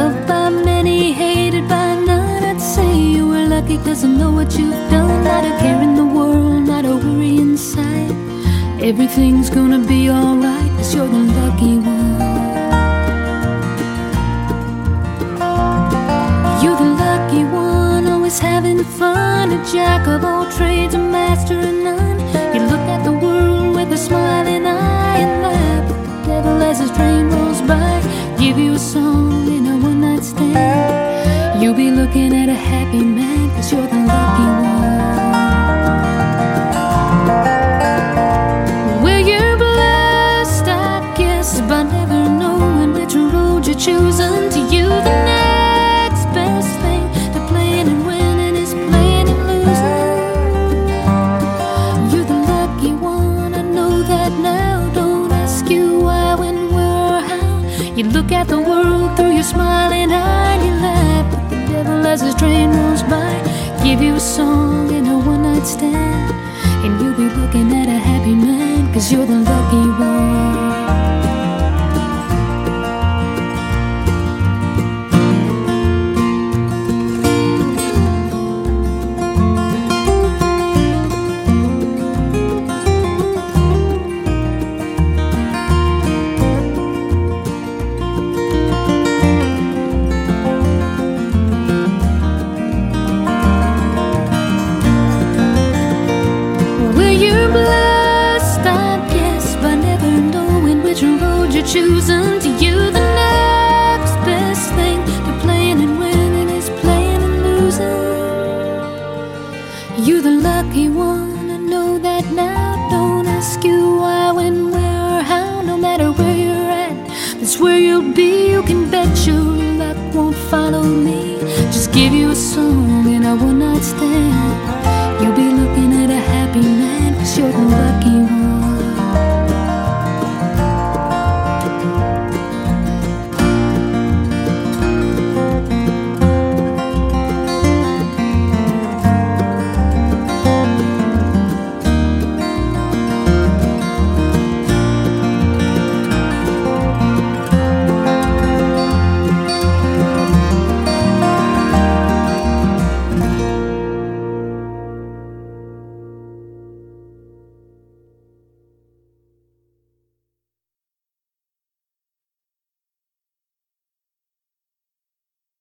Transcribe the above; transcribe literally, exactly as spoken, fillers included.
Loved by many, hated by none. I'd say you were lucky, cause I know what you've done. Not a care in the world, not a worry inside. Everything's gonna be alright, cause you're the lucky one. You're the lucky one, always having fun. A jack of all trades, a master of none. You look at the world with a smiling eye and laugh at the devil as his train rolls by. Give you a song in a one night stand. You'll be looking at a happy man, cause you're the lucky one. Well, you're blessed, I guess, by never knowing which road you're choosing. To you, the next best thing to playing and winning is playing and losing. You're the lucky one, I know that now. Don't ask you why, when, where, or how. You look at the world through your smiling eye and you laugh at the devil as his train rolls by. Give you a song in a one night stand, and you'll be looking at a happy man, cause you're the lucky one. Choosing. To you, the next best thing to playing and winning is playing and losing. You're the lucky one, I know that now. Don't ask you why, when, where, or how. No matter where you're at, that's where you'll be. You can bet your luck won't follow me. Just give you a song and a one night stand.